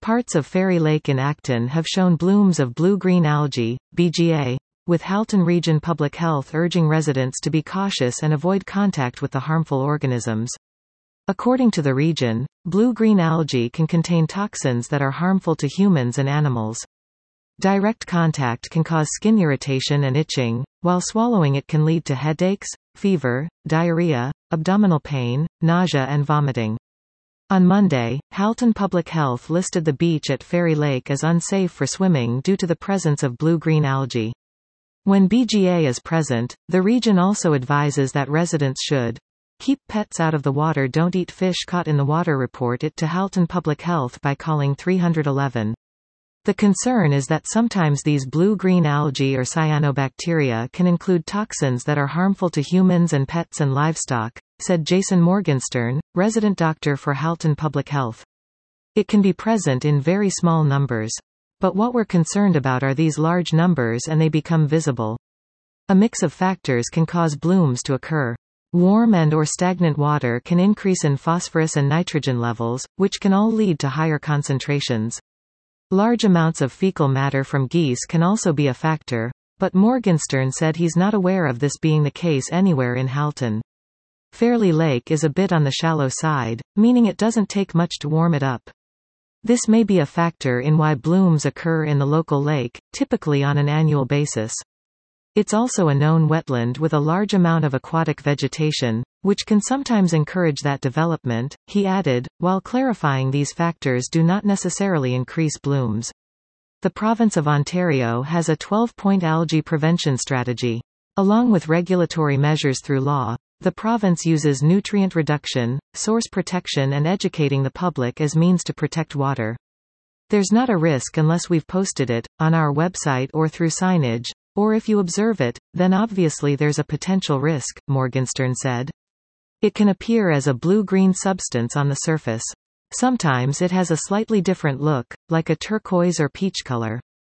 Parts of Fairy Lake in Acton have shown blooms of blue-green algae, BGA, with Halton Region Public Health urging residents to be cautious and avoid contact with the harmful organisms. According to the region, blue-green algae can contain toxins that are harmful to humans and animals. Direct contact can cause skin irritation and itching, while swallowing it can lead to headaches, fever, diarrhea, abdominal pain, nausea and vomiting. On Monday, Halton Public Health listed the beach at Fairy Lake as unsafe for swimming due to the presence of blue-green algae. When BGA is present, the region also advises that residents should keep pets out of the water. Don't eat fish caught in the water. Report it to Halton Public Health by calling 311. The concern is that sometimes these blue-green algae or cyanobacteria can include toxins that are harmful to humans and pets and livestock, said Jason Morgenstern, resident doctor for Halton Public Health. It can be present in very small numbers. But what we're concerned about are these large numbers and they become visible. A mix of factors can cause blooms to occur. Warm and/or stagnant water can increase in phosphorus and nitrogen levels, which can all lead to higher concentrations. Large amounts of fecal matter from geese can also be a factor, but Morgenstern said he's not aware of this being the case anywhere in Halton. Fairy Lake is a bit on the shallow side, meaning it doesn't take much to warm it up. This may be a factor in why blooms occur in the local lake, typically on an annual basis. It's also a known wetland with a large amount of aquatic vegetation, which can sometimes encourage that development, he added, while clarifying these factors do not necessarily increase blooms. The province of Ontario has a 12-point algae prevention strategy. Along with regulatory measures through law, the province uses nutrient reduction, source protection and educating the public as means to protect water. There's not a risk unless we've posted it, on our website or through signage, or if you observe it, then obviously there's a potential risk, Morgenstern said. It can appear as a blue-green substance on the surface. Sometimes it has a slightly different look, like a turquoise or peach color.